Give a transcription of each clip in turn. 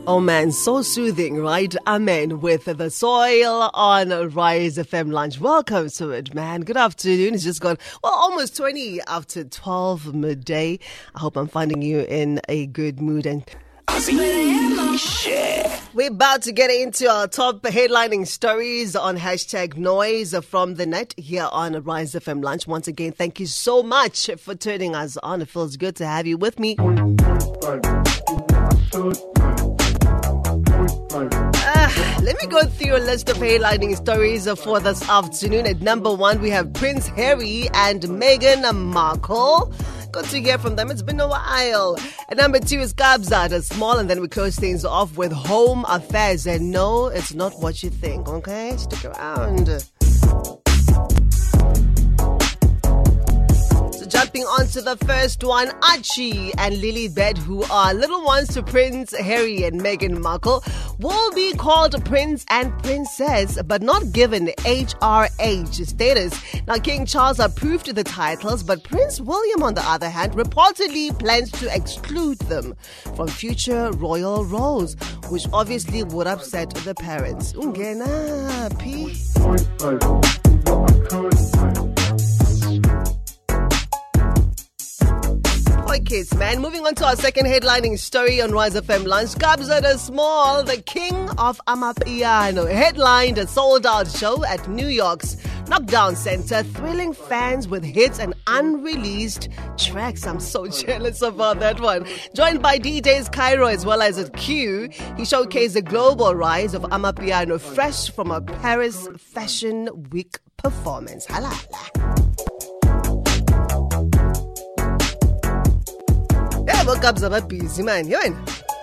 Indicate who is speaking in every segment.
Speaker 1: Oh man, so soothing, right? Amen. With the soil on Rise FM Lunch. Welcome to it, man. Good afternoon. It's just gone, almost 20 after 12 midday. I hope I'm finding you in a good mood. And we're about to get into our top headlining stories on hashtag noise from the net here on Rise FM Lunch. Once again, thank you so much for turning us on. It feels good to have you with me. Let me go through a list of headlining stories for this afternoon. At number one, we have Prince Harry and Meghan Markle. Good to hear from them. It's been a while. At number two is Kabza Small, and then we close things off with Home Affairs. And no, it's not what you think, okay? Stick around. Jumping on to the first one, Archie and Lilibet, who are little ones to Prince Harry and Meghan Markle, will be called Prince and Princess, but not given HRH status. Now, King Charles approved the titles, but Prince William, on the other hand, reportedly plans to exclude them from future royal roles, which obviously would upset the parents. Ungena, P. Kids, man. Moving on to our second headlining story on Rise FM Lunch. Kabza Small, the king of Amapiano, headlined a sold-out show at New York's Knockdown Center, thrilling fans with hits and unreleased tracks. I'm so jealous about that one. Joined by DJs Cairo as well as at Q, he showcased the global rise of Amapiano fresh from a Paris Fashion Week performance. Halala. Woke up so busy, man. Going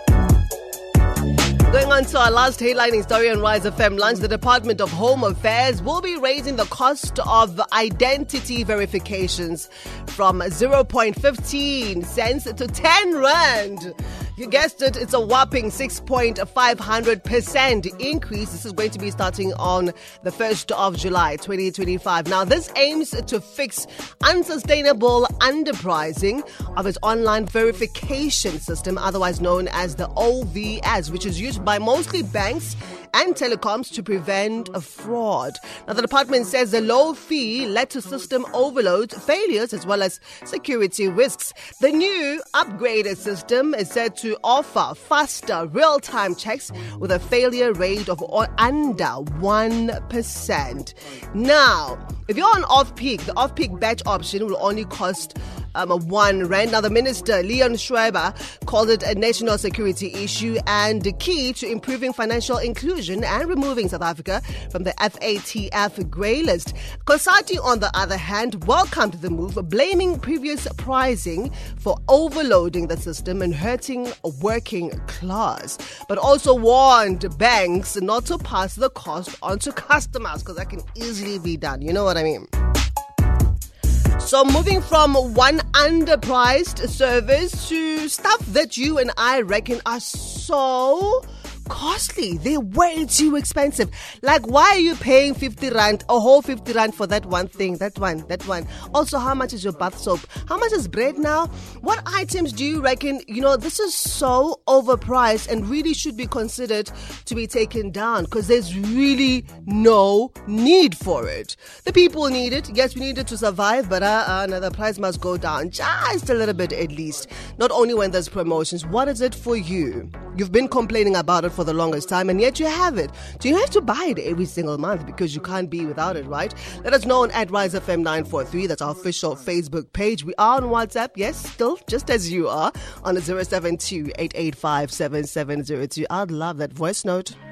Speaker 1: on to our last headlining story on Rise FM Lunch, the Department of Home Affairs will be raising the cost of identity verifications from 0.15 cents to 10 rand. You guessed it, it's a whopping 6.500% increase. This is going to be starting on the 1st of July, 2025. Now, this aims to fix unsustainable underpricing of its online verification system, otherwise known as the OVS, which is used by mostly banks and telecoms to prevent a fraud. Now, the department says the low fee led to system overload, failures, as well as security risks. The new upgraded system is said to offer faster real-time checks with a failure rate of under 1%. Now, if you're on off-peak, the off-peak batch option will only cost 1 rand. Now, the minister, Leon Schreiber, called it a national security issue and the key to improving financial inclusion and removing South Africa from the FATF grey list. COSATU, on the other hand, welcomed the move, blaming previous pricing for overloading the system and hurting a working class, but also warned banks not to pass the cost on to customers, because that can easily be done. You know what I mean? So moving from one underpriced service to stuff that you and I reckon are so costly. They're way too expensive. Like, why are you paying 50 rand, a whole 50 rand for that one thing, that one? Also, how much is your bath soap? How much is bread now? What items do you reckon, this is so overpriced and really should be considered to be taken down, because there's really no need for it. The people need it. Yes, we need it to survive, but the price must go down just a little bit at least. Not only when there's promotions. What is it for you? You've been complaining about it for the longest time, and yet you have it. Do you have to buy it every single month because you can't be without it, right? Let us know at RiseFM943. That's our official Facebook page. We are on WhatsApp, yes, still just as you are, on 072-885-7702. I'd love that voice note.